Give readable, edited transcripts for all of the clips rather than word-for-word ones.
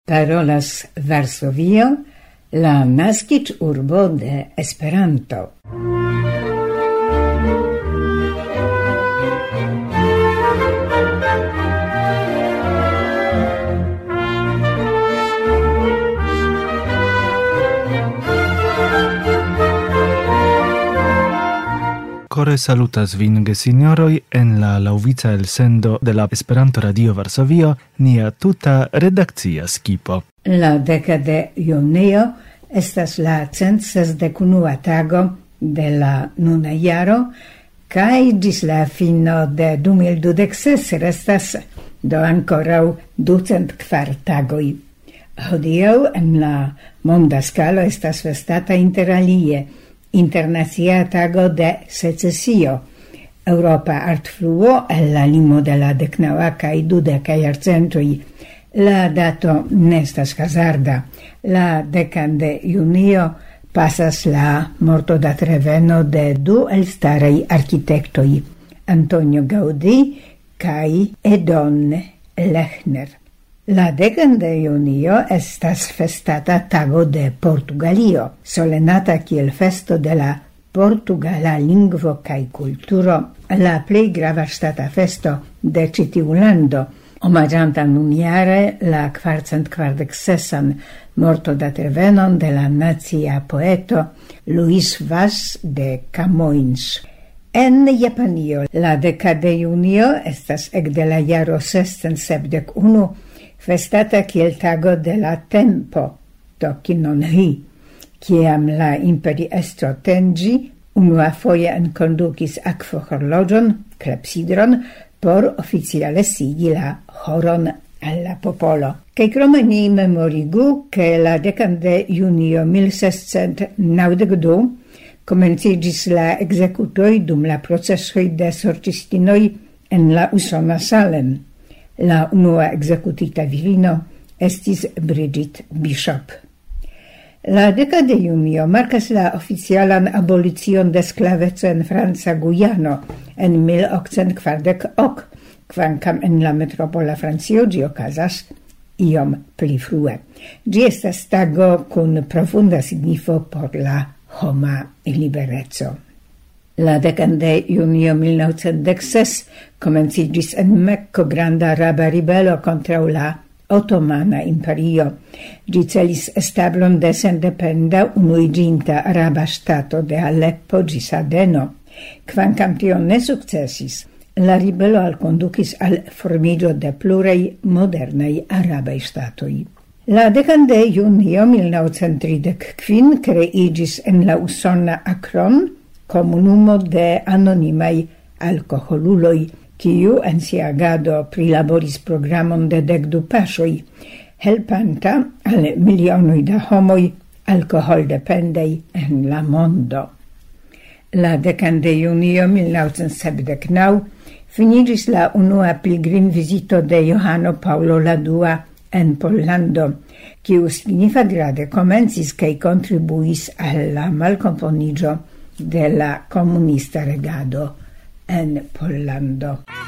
Parolas Varsovio, la naskiĝurbo de Esperanto. Kore salutas vin gesignoroj en la laŭvica elsendo de la Esperanto Radio Varsovio, nia tuta redakcia skipo. La 10 de junio estas la 161 tago de la nuna jaro, kaj ĝis la fino de 2026 restas do ankoraŭ 204 tagoj. Hodiaŭ en la monda skalo estas festata inter alie Internacia tago de secesio, Europa artfluo el la limo de la 19 kaj 20 jarcentoj. La dato nestas hazarda. La 10 de junio pasas la mortodatreveno de du elstaraj arkitektoj, Antonio Gaudí kaj Edon Lechner. La 10 de junio estas festata tago de Portugalio, solenata kiel festo de la portugala lingvo kaj kulturo, la plej grava ŝtata festo de ĉi tiu lando, omaĝanta nunjare la 446 mortodatervenon de la nacia poeto Luis Vaz de Camões. En Japanio, la 10 de junio estas ekde la jaro 671 festata kiel tago de la tempo, Toki non hi, kiam la imperiestro Tenji unuafoje enkondukis akvohorloĝon, klepsidron, por oficiale sigi la horon al la popolo. Kaj krome ni memorigu, ke la 10 de junio 1692 komenciĝis la ekzekutoj dum la procesoj de sorĉistinoj en la usona Salem. La unua executita virino estis Bridget Bishop. La 10 de junio markas la oficialan abolicion de sklaveco en Franca Gujano en 1848, kvankam en la metropola Francio ĝi okazas iom pli frue. Ĝi estas tago kun profunda signifo por la homa libereco. La 10 de junio 1916 komenciĝis en Mekko granda araba ribelo kontraŭ la Otomana Imperio. Ĝi celis establon de sendependa unuiĝinta araba ŝtato de Aleppo ĝis Adeno. Kvankam tio ne sukcesis, la ribelo alkondukis al formiĝo de pluraj modernaj arabaj ŝtatoj. La 10 de junio 1935 kreiĝis en la usona Akron komunumo de anonimaj alkoholuloj, kiu en sia agado prilaboris programon de 12 paŝoj, helpanta al milionoj da homoj alkoholdependaj en la mondo. La 10 de junio 1979 finiĝis la unua pilgrimvizito de Johano Paulo la II en Pollando, kiu signifagrade komencis kaj kontribuis al la malkomponiĝo de la comunista regado en Pollando.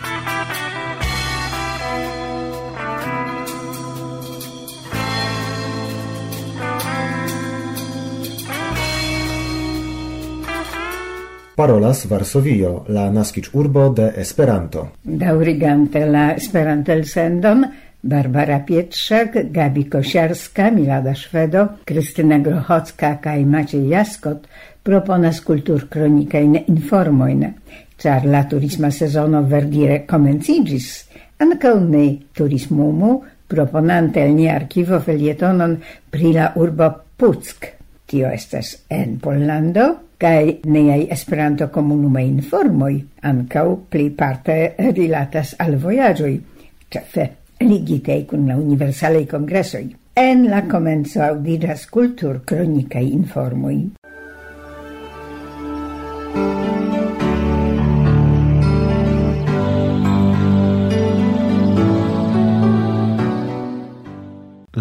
Parolas Varsovio, la naskiĝurbo de Esperanto. Daŭrigante la Esperantelsendon, Barbara Pietrzak, Gabi Kosiarska, Milada Szwedo, Krystyna Grochocka kaj Maciej Jaskot proponas kulturkronikajn informojn, ĉar la turisma sezono verdire komenciĝis. Ankaŭ ni Turismumu, proponante el nia arkivo felietonon pri la urbo Puck. Tio estas en Pollando, kaj niaj Esperanto-komunumaj informoj ankaŭ plejparte rilatas al vojaĝoj, ĉefe ligitaj kun la universalaj kongresoj. En la komenco aŭdiĝas kulturkronikaj informoj.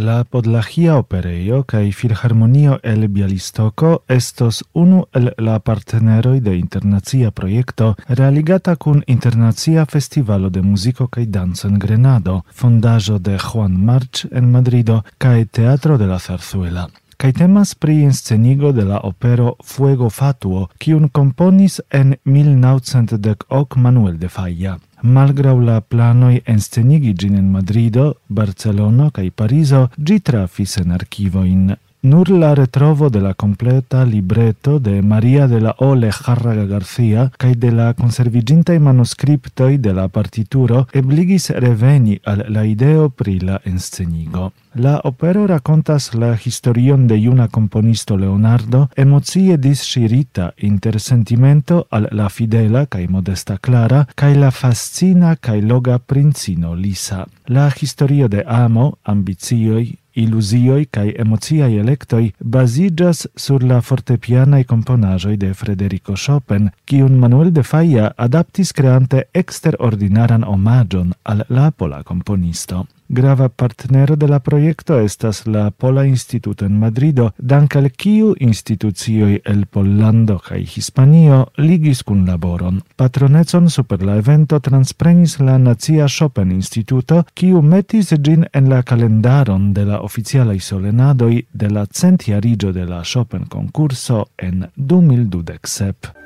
La Podlachia Operejo kaj Filharmonio el Bialistoko estos unu el la partneroj de internacia projekto realigata kun Internacia Festivalo de Muziko kaj Danco en Grenado, fondaĵo de Juan March en Madrido kaj Teatro de la Zarzuela. Kaj temas pri inscenigo de la opero Fuego Fatuo, kiun komponis en 1910 Manuel de Falla. Malgraŭ la planoj enscenigi ĝin en Madrido, Barcelono kaj Parizo, ĝi trafis en arkivojn. Nur la retrovo de la completa libreto de María de la O. Lejárraga García kaj de la conserviĝintaj manuskriptoj de la partituro ebligis reveni al la ideo pri la enscenigo. La opero rakontas la historion de juna komponisto Leonardo, emocie disŝirita inter sentimento al la fidela kaj modesta Clara kaj la fascina kaj loga princino Lisa. La historio de amo, ambicioj, iluzioj kaj emociaj elektoj baziĝas sur la fortepianaj komponaĵoj de Federico Chopin, kiun Manuel de Falla adaptis kreante eksterordinaran omaĝon al la pola komponisto. Grava partnero de la projekto estas la Pola Instituto en Madrido, dank al kiu institucioj el Pollando kaj Hispanio ligis kunlaboron. Patronecon super la evento transprenis la Nacia Chopin Instituto, kiu metis ĝin en la kalendaron de la oficialaj solenadoj de la centjariĝo de la Chopin konkurso en 2027.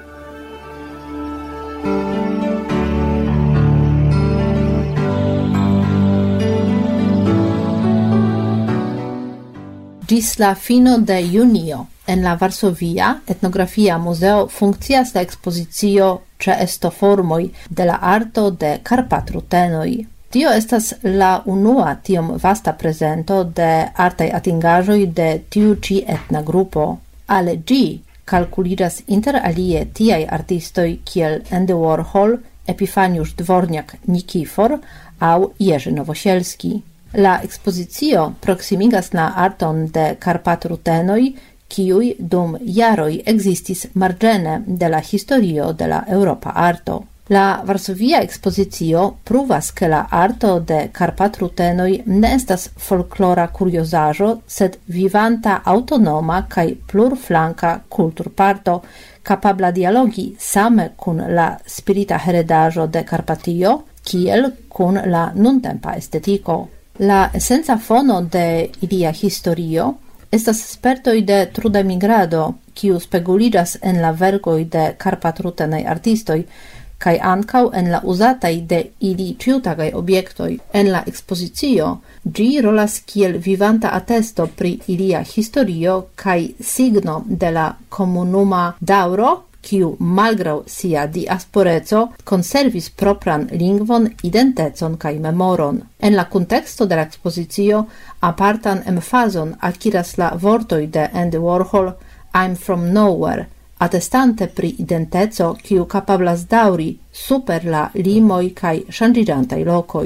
Gis la fino de junio en la Varsovia etnografia museo funkcias la ekspozicio ĉeesto formoj de la arto de Karpatrutenoj. Tio estas la unua tiom vasta prezento de artaj atingaĵoj de tiu ĉi etna grupo. Al ĝi kalkuliĝas inter alie tiaj artistoj kiel Andy Warhol, Epifaniusz Dworniak Nikifor aŭ Jerzy Nowosielski. La ekspozicio proksimigas la arton de Karpatrutenoj, kiuj dum jaroj ekzistis marĝene de la historio de la eŭropa arto. La Varsovia ekspozicio pruvas, ke la arto de Karpatrutenoj ne estas folklora kuriozaĵo, sed vivanta aŭtonoma kaj plurflanka kulturparto, kapabla dialogi same kun la spirita heredaĵo de Karpatio, kiel kun la nuntempa estetiko. La esenca fono de ilia historio estas spertoj de truda migrado, kiu speguliĝas en la verkoj de karpatrutenaj artistoj kaj ankaŭ en la uzataj de ili ĉiutagaj objektoj. En la ekspozicio ĝi rolas kiel vivanta atesto pri ilia historio kaj signo de la komunuma daŭro, kiu malgraŭ sia diasporeco konservis propran lingvon, identecon kaj memoron. En la kunteksto de la ekspozicio apartan emfazon akiras la vortoj de Andy Warhol "I'm from nowhere", atestante pri identeco, kiu kapablas daŭri super la limoj kaj ŝanĝiĝantaj lokoj.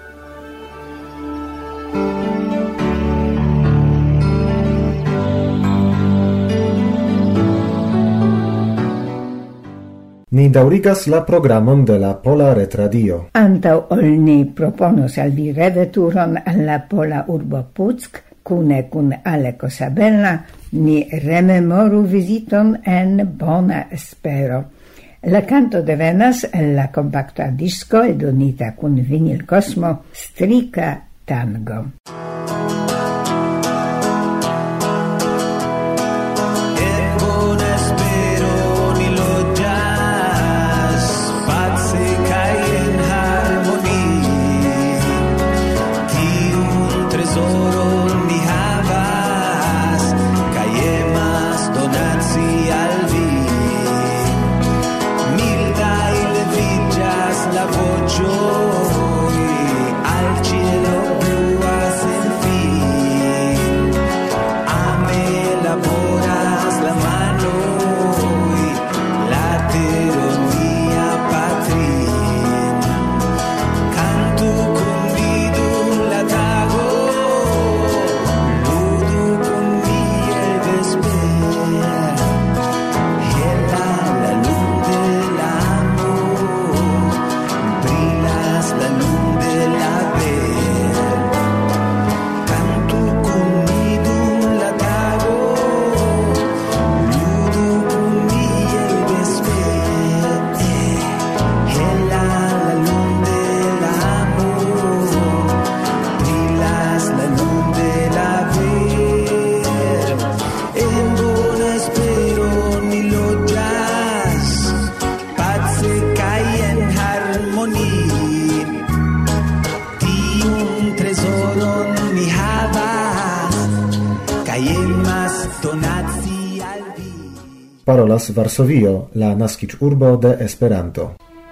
Ni daŭrigas la programon de la Pola Retradio. Antaŭ ol ni proponos al vi reveturon al la pola urbo Puck, kune kun Aleko Sabella, ni rememoru viziton en Bona Espero. La canto devenas el la kompakta disko eldonita kun Vinyl Cosmo Strika Tango. La voce al cielo blu Parolas Varsovio, la naskiĝurbo de Esperanto.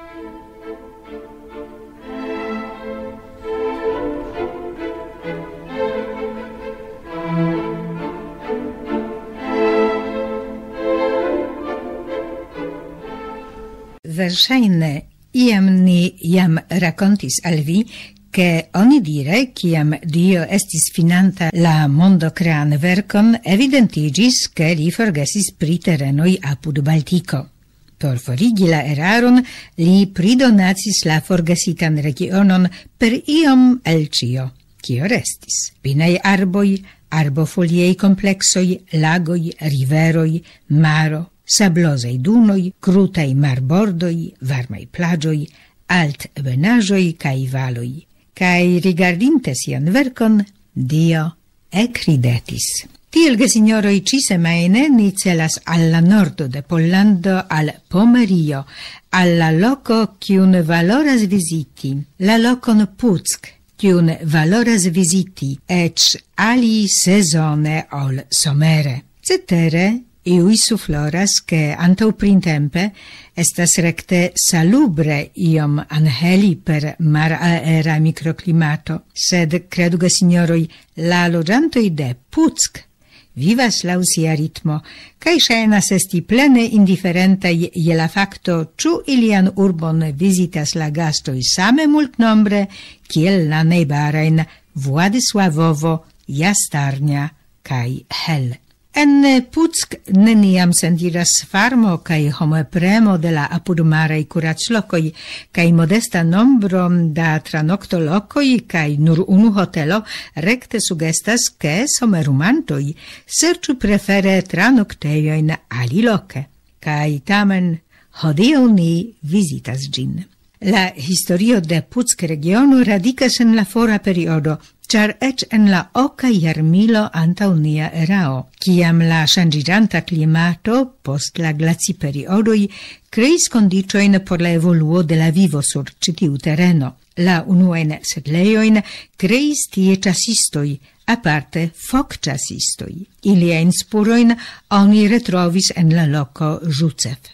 Verŝajne iam ni jam rakontis al vi, che oni dire, ciam Dio estis finanta la mondo crean verkon, evidentigis, che li forgesis pri terenoi apud Baltico. Por forigi la eraron, li pridonacis la forgesitan regionon per iom el cio, cio restis. Pinei arboi, arbofoliei complexoi, lagoi, riveroi, maro, sablosei dunoi, crutei marbordoi, varmei plagioi, alt ebenagioi cae valoi. Cae rigardinte sian verkon, Dio ecridetis. Tiel, gesignoroi, cisemaine ni celas alla nordo de Pollando al Pomerio, alla loco ciun valoras visiti, la locon Puck, ciun valoras visiti, ec ali sezone ol somere. Cetere, iui sufloras che antau printempe estas recte salubre iom anheli per mar aera microclimato, sed credu signoroi, la loĝantoj de Puck vivas laŭ sia ritmo, kaj ŝajnas esti plene indiferentaj je la fakto, ĉu ilian urbon vizitas la gastoj same multnombre kiel la najbarajn Władysławowo, Jastarnia kaj Hel. En Puck neniam sentiras farmo cae homopremo de la apudmarei curaclocoi, cae modesta nombro da tranoctolocoi, cae nur unu hotelo recte sugestas che somerumantoi serciu prefere tranocteioin aliloce, cae tamen hodiaŭ ni visitas gin. La historio de Puck regiono radicas en la fora periodo, char ec en la oca jarmilo antaŭ nia erao, ciam la ŝanĝiĝanta klimato post la glaciperiodoj kreis kondiĉojn por la evoluo de la vivo sur ĉi tiu tereno. La unuajn setlejojn kreis tie ĉasistoj, aparte fokĉasistoj. Iliajn spurojn oni retrovis en la loko Żucew.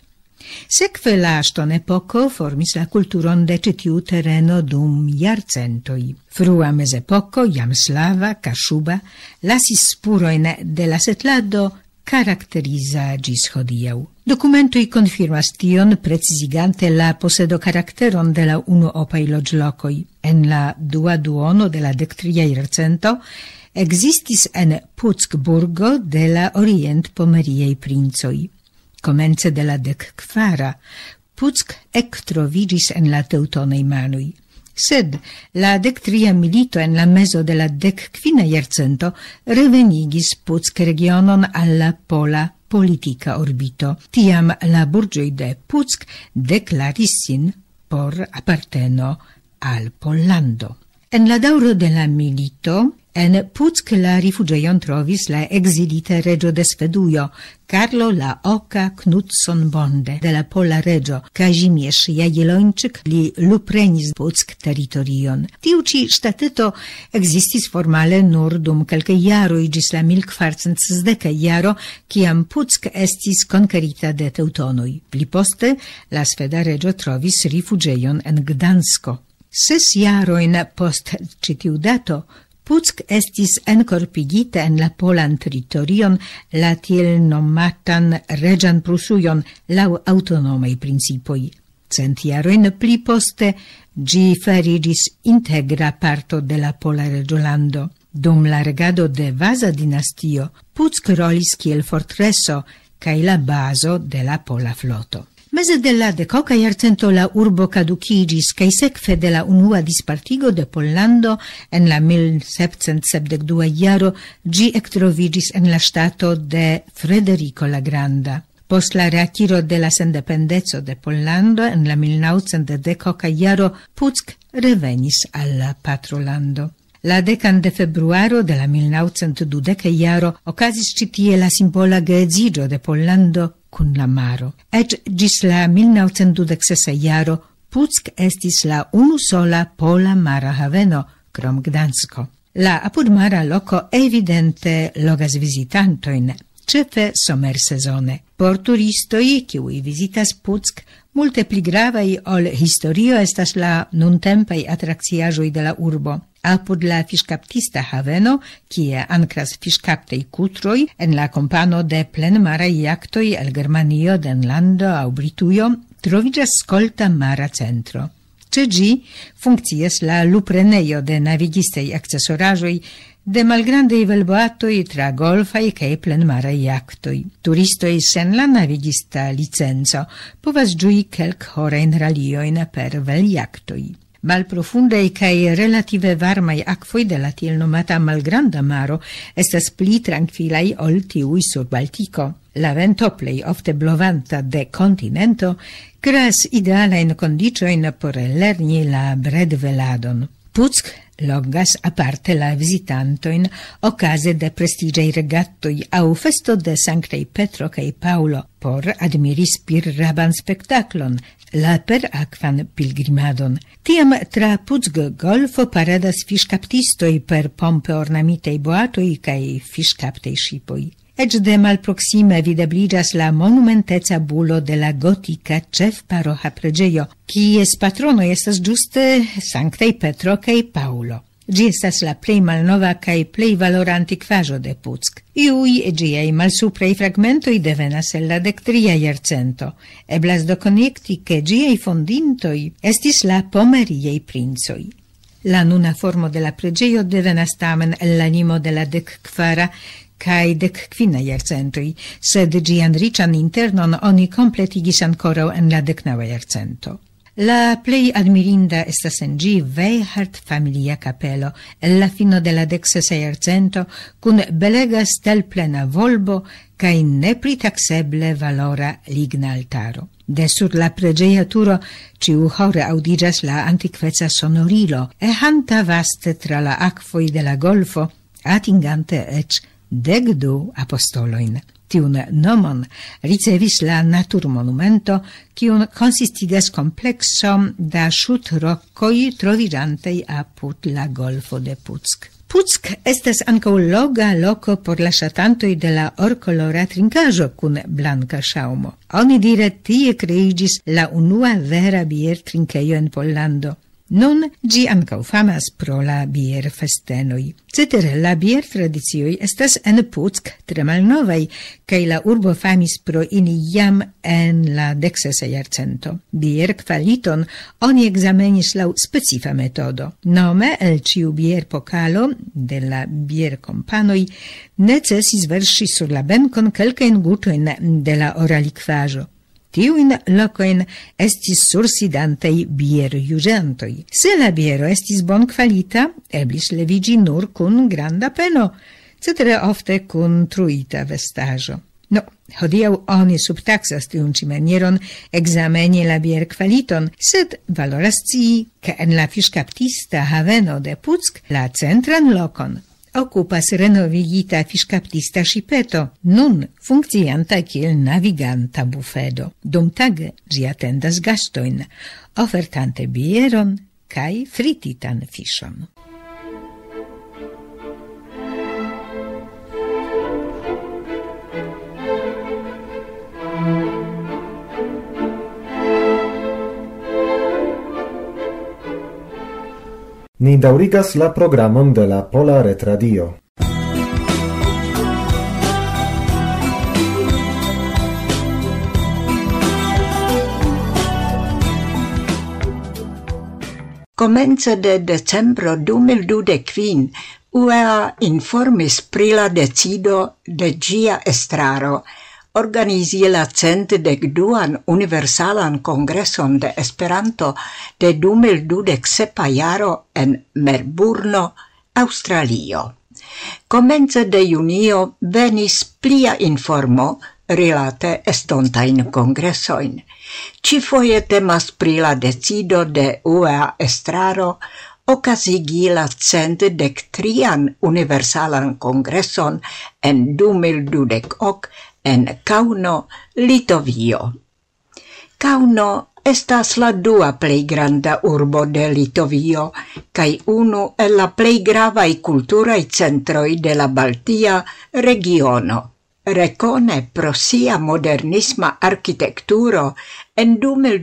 Sekve la ŝtonepoko formis la kulturon de ĉi tiu tereno dum jarcentoj. Frua mezepoko, jam slava, kaŝuba, lasis spurojn de la setlado karakteriza ĝis hodiaŭ. Dokumentoj konfirmas tion, precizigante la posedo karakteron de la unuopaj loĝlokoj. En la dua duono de la 13. jarcento ekzistis en Puckburgo de la orient-pomeriaj princoj. Komence de la 14. Puck ektroviĝis en la teutonaj manoj. Sed la 13. milito en la mezo de la 15. jarcento revenigis Puck regionon al la pola politica orbito. Tiam la burĝoj de Puck deklaris sin por aparteno al Pollando. En la daŭro de la milito en Puck la rifuĝejon trovis la ekzilita reĝo de Svedujo, Karlo la Oka Knutsson Bonde, de la pola reĝo Kazimierz Jagiellończyk, li luprenis Puck teritorion. Tiu ĉi ŝtateto ekzistis formale nur dum kelkaj jaroj ĝis la 1460 jaro, kiam Puck estis konkerita de teutonoj. Pli poste la sveda reĝo trovis rifuĝejon en Gdansko. 6 jarojn post ĉi tiu dato Puck estis enkorpigita en la polan teritorion, la tiel nomatan reĝan Prusujon laŭ aŭtonomaj principoj. 100 jarojn pli poste ĝi fariĝis integra parto de la pola reĝolando. Dum la regado de Vasa dinastio, Puck rolis kiel fortreso kaj la bazo de la pola floto. Meze de la 10. jarcento la urbo caducigis, kaj sekve de la unua dispartigo de Pollando en la 1772 jaro ĝi ektroviĝis en la ŝtato de Frederico la Granda. Post la reakiro de la sendependeco de Pollando en la 1910 jaro Puck revenis al la patrolando. La 10 de februaro de la 1920 jaro okazis ĉi tie la simbola geedziĝo de Pollando kun la maro. Ec gis la 1926 jaro Puck estis la unusola pola mara haveno krom Gdansko. La apudmara loco evidente logas visitantoin, cefe somersezone. Por turistoi, kiui visitas Puck, multe pli gravai ol historio estas la nuntempei atrakciaĵoj de la urbo. Apud la fiŝkaptista haveno, kie ankras fiŝkaptaj kutroj en la kompano de plenmaraj jaktoj el Germanio, Danlando aŭ Britujo, troviĝas skolta mara centro. Ĉe ĝi funkcias la luprenejo de navigistaj akcesoraĵoj de malgrandaj velboatoj tra golfaj kaj plenmaraj jaktoj. Turistoj sen la navigista licenco povas ĝui kelkhorajn raliojn per veljaktoj. Malprofundaj kaj relative varmaj akvoj de la tiel nomata malgranda maro estas pli trankvilaj ol tiuj sur Baltiko. La vento plej ofte blovanta de kontinento kreas idealajn kondiĉojn por lerni la bredveladon. Puck logas aparte la visitantoin okaze de prestigiaj regattoj aŭ festo de Sanktaj Petro kaj Paŭlo por admiri spirraban spektaklon, la perakvan pilgrimadon. Tiam tra Puck golfo paradas fiŝkaptistoj per pompe ornamitaj boatoj kaj fiŝkaptaj ŝipoj. Ec de malproxime videbligas la monumenteca bulo de la gotica ĉefparoĥa preĝejo, kies patronoj estas ĝuste Sanktaj Petro kaj Paŭlo. Ĝi estas la plej malnova kaj plej valora antikvaĵo de Puck. Iuj ĝiaj malsupraj fragmentoj devenas el la 13. jarcento. Eblas do konjekti, ke ĝiaj fondintoj estis la pomeriaj princoj. La nuna formo de la preĝejo devenas tamen el la limo de la 14. kaj 15. jarcentoj, sed ĝian riĉan internon oni kompletigis ankoraŭ en la 19. jarcento. La plej admirinda estas en ĝi Weihart familia kapelo el la fino de la 16. jarcento kun belega stelplena volbo kaj nepritakseble valora ligna altaro. De sur la preĝeja turo ĉiuhore aŭdiĝas la antikveca sonorilo, ehanta vaste tra la akvoj de la golfo, atingante eĉ 12 apostoloin. Tiun nomon ricevis la naturmonumento, kiun konsistigas komplekso da ŝutrokoj troviĝantaj apud la golfo de Puck. Puck estas ankaŭ loga loko por la ŝatantoj de la orkolora trinkaĵo kun blanka ŝaŭmo. Onidire tie kreiĝis la unua vera biertrinkejo en Pollando. Nun ĝi ankaŭ famas pro la bierfestenoj. Cetere la biertradicioj estas en Puck tre malnovaj, kaj la urbo famis pro ili jam en la 16. jarcento. Bierkvaliton oni ekzamenis laŭ specifa metodo. Nome el ĉiu bierpokalo de la bierkompanoj necesis verŝi sur la benkon kelkajn gutojn de la ora likvaĵo. Tiujn lokojn estis sursidantaj bierjuĝantoj. Se la biero estis bonkvalita, eblis leviĝi nur kun granda peno, cetere ofte kun truita vestaĵo. Hodiaŭ oni subtaksas tiun ĉi manieron ekzameni la bierkvaliton, sed valoras scii, ke en la fiŝkaptista haveno de Puck la centran lokon okupas renovigita fiŝkaptista ŝipeto, nun funkcianta kiel naviganta bufedo. Dumtage ĝi atendas gastojn, ofertante bieron kaj frititan fiŝon. Ni daŭrigas la programon de la Pola Retradio. Komence de decembro 2025 UEA informis pri la decido de ĝia estraro organizi la 112. Universalan Kongreson de Esperanto de 2027 jaro en Melburno, Aŭstralio. Komence de junio venis plia informo rilate estontajn kongresojn. Ĉifoje temas pri la decido de UEA estraro okazigi la 113. Universalan Kongreson en 2028 en Kauno, Litovio. Kauno estas la dua plej granda urbo de Litovio kaj unu el la plej gravaj kulturaj centroj de la Baltia regiono. Rekone pro sia modernisma architekturo en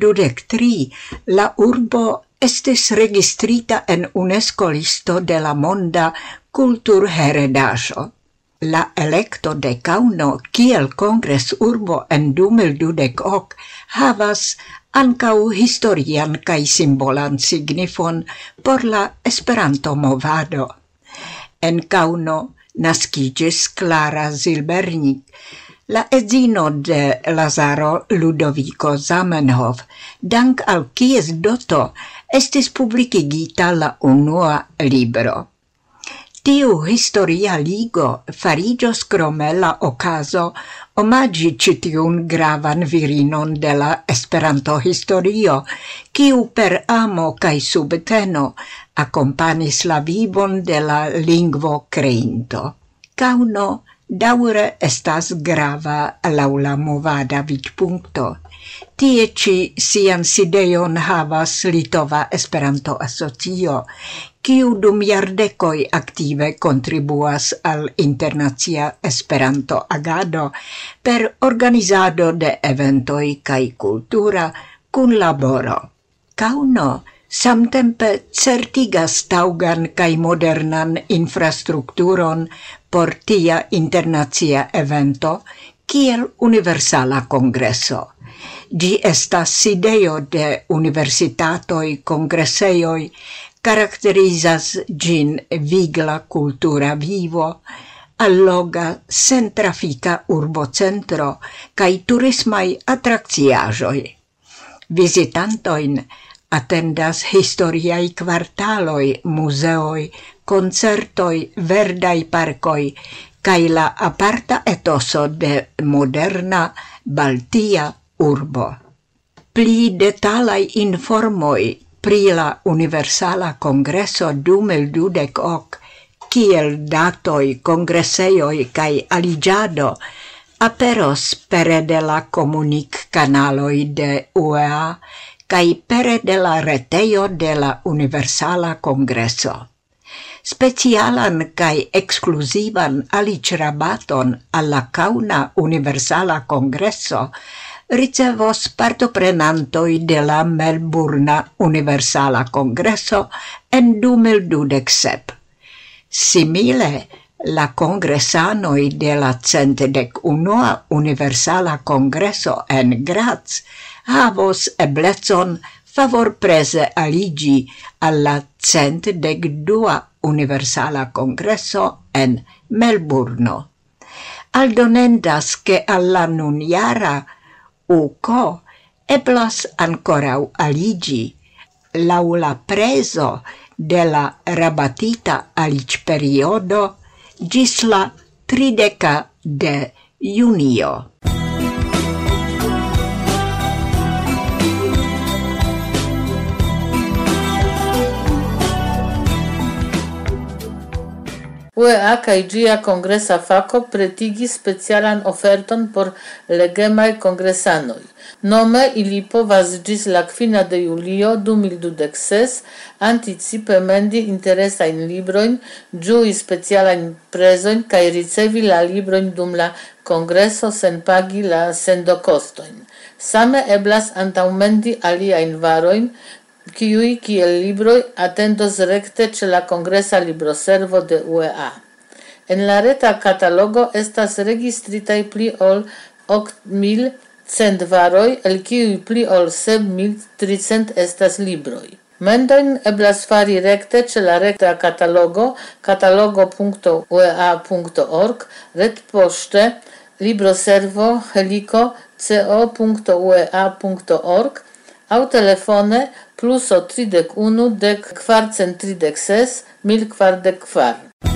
2023 la urbo estis registrita en UNESCO listo de la monda kulturheredaĵo. La elekto de Kauno kiel kongresurbo en 2028 havas ankaŭ historian kaj simbolan signifon por la Esperanto-movado. En Kauno naskiĝis Klara Zilbernik, la edzino de Lazaro Ludovico Zamenhof, dank al kies doto estis publikigita la unua libro. Tiu historia ligo fariĝos krome la okazo omaĝi ĉi tiun gravan virinon de la Esperanto-historio, kiu per amo kaj subteno akompanis la vivon de la lingvo kreinto. Kauno daŭre estas grava laŭ la movada vidpunkto. Tie ĉi sian sidejon havas Litova Esperanto-Asocio, kiu dum jardekoj aktive kontribuas al internacia Esperanto-agado per organizado de eventoj kaj kultura kunlaboro. Kauno samtempe certigas taŭgan kaj modernan infrastrukturon por tia internacia evento kiel Universala Kongreso. Ĝi estas sidejo de universitatoj, kongresejoj, karakterizas ĝin vigla kultura vivo, alloga sentrafika urbocentro kaj turismaj atrakciaĵoj. Vizitantojn atendas historiaj kvartaloj, muzeoj, koncertoj, verdaj parkoj kaj la aparta etoso de moderna Baltia urbo. Pli detalaj informoj pri la Universala Kongreso 2028, kiel datoj, kongresejoj kaj aliĝado, aperos pere de la komunikkanaloj de UEA kaj pere de la retejo de la Universala Kongreso. Specialan kaj ekskluzivan aliĝrabaton al la Kaŭna Universala Kongreso ricevos partoprenantoj de la Melburna Universala Kongreso en 2027. Simile, la kongresanoj de la 111. Universala Kongreso en Graz havos eblecon favorpreze aliĝi al la 112. Universala Kongreso en Melburno. Aldonendas ke al la nunjara UKO eblas ankoraŭ aliĝi laŭ la prezo de la rabatita aliĝperiodo ĝis la 30 de junio. UEA kaj ĝia kongresa fako pretigis specialan oferton por legemaj kongresanoj. Nome ili povas ĝis la 5 de julio 2026 anticipe mendi interesajn librojn, ĝui specialajn prezojn kaj ricevi la librojn dum la kongreso sen pagi la sendokostojn. Same eblas antaŭmendi aliajn varojn, kiuj kiel libroj atendos rekte ĉe la kongresa libroservo de UEA. En la reta katalogo estas registritaj pli ol 8.100 varoj, el kiuj pli ol 7.300 estas libroj. Mendojn eblas fari rekte ĉe la reta katalogo katalogo.uea.org, retpoŝte, libroservo, heliko, co.uea.org aŭ telefone +31 10 436 1044.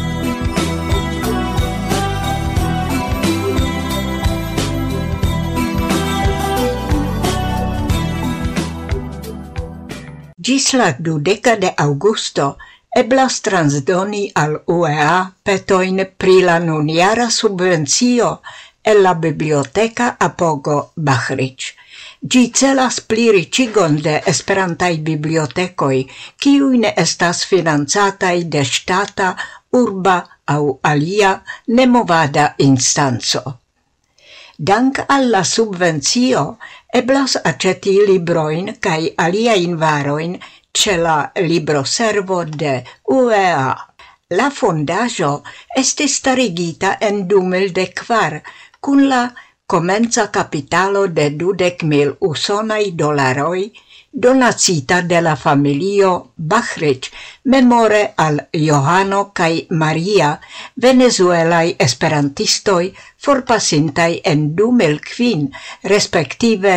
Ĝis la 20 de aŭgusto eblas transdoni al UEA petojn pri la nunjara subvencio el la biblioteka apogo Bahric. Gi celas pliricigon de esperantaj bibliotekoj, kiuj ne estas financataj de ŝtata, urba aŭ alia nemovada instanco. Dank alla subvencio eblas aĉeti librojn kaj aliajn varojn ĉe la libroservo de UEA. La fondaĵo estis starigita en 2004 kun la komenca kapitalo de $20,000 usonaj dolaroj, donacita de la familio Bachrich memore al Johano kaj Maria, venezuelaj esperantistoj forpasintaj en 2005, respektive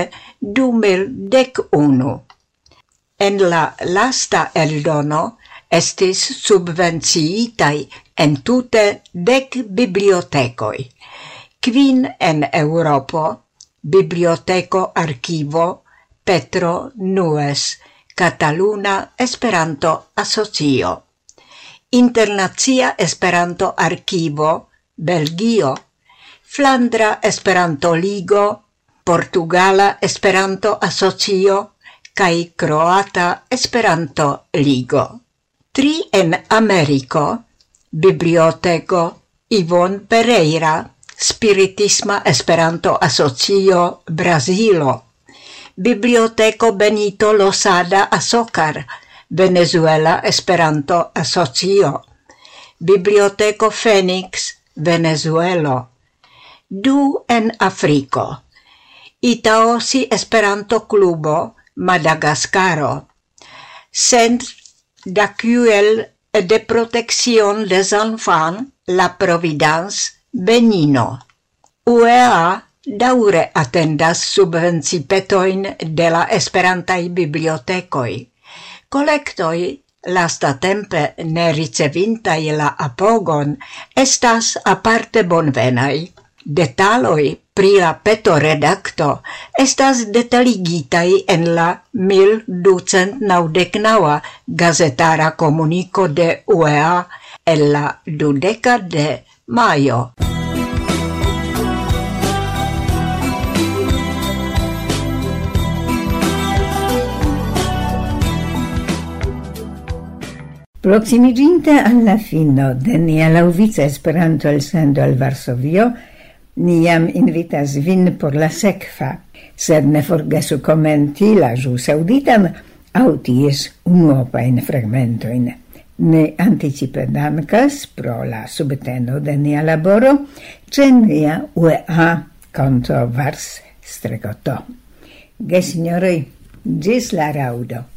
2011. En la lasta eldono estis subvenciitaj entute 10 bibliotekoj. 5 en Europo, Biblioteko Arkivo Petro Nues, Kataluna Esperanto Asocio, Internacia Esperanto Arkivo Belgio, Flandra Esperanto Ligo, Portugala Esperanto Asocio kaj Kroata Esperanto Ligo. 3 en Ameriko, Biblioteko Ivon Pereira, Spiritisma Esperanto Asocio Brazilo, Biblioteko Benito Losada Azocar, Venezuela Esperanto Asocio, Biblioteko Phoenix, Venezuelo. 2 en Afriko, Itaosi Esperanto Klubo, Madagaskaro, Centre d'accueil de protection des enfants, La Providence, Benino. UEA daŭre atendas subvencipetojn de la esperantaj bibliotekoj. Kolektoj lastatempe ne ricevintaj la apogon estas aparte bonvenaj. Detaloj pri la petoredakto estas detaligitaj en la 1299 gazetara komuniko de UEA el la 20 de majo. Proximiginte alla fino de nia laŭvica Esperanto elsendo al Varsovio, niam invitas vin por la sekva, sed ne forgesu komenti la ĵus aŭditan aŭ ties unuopajn fragmentojn. Ne anticipe dankas pro la subteno de nia laboro ĉe nia UEA konto Vars-to. Gesignoroj, ĝis la raŭdo.